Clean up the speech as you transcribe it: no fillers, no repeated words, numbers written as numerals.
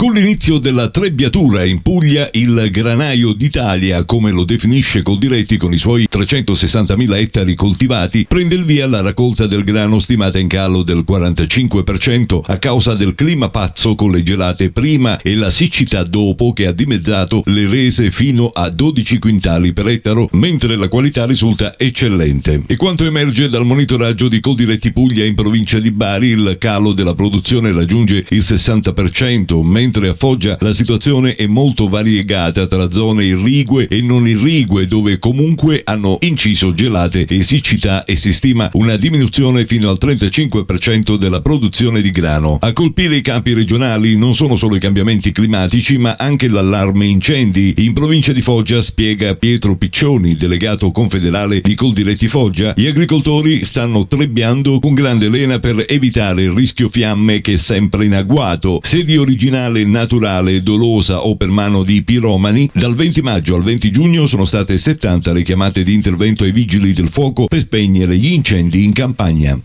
Con l'inizio della trebbiatura in Puglia, il granaio d'Italia, come lo definisce Coldiretti con i suoi 360.000 ettari coltivati, prende il via la raccolta del grano stimata in calo del 45% a causa del clima pazzo con le gelate prima e la siccità dopo che ha dimezzato le rese fino a 12 quintali per ettaro, mentre la qualità risulta eccellente. E quanto emerge dal monitoraggio di Coldiretti Puglia in provincia di Bari, il calo della produzione raggiunge il 60%, mentre a Foggia la situazione è molto variegata tra zone irrigue e non irrigue, dove comunque hanno inciso gelate e siccità, e si stima una diminuzione fino al 35% della produzione di grano. A colpire i campi regionali non sono solo i cambiamenti climatici, ma anche l'allarme incendi. In provincia di Foggia, spiega Pietro Piccioni, delegato confederale di Coldiretti Foggia, gli agricoltori stanno trebbiando con grande lena per evitare il rischio fiamme, che è sempre in agguato. Se di originale naturale, dolosa o per mano di piromani, dal 20 maggio al 20 giugno sono state 70 le chiamate di intervento ai vigili del fuoco per spegnere gli incendi in campagna.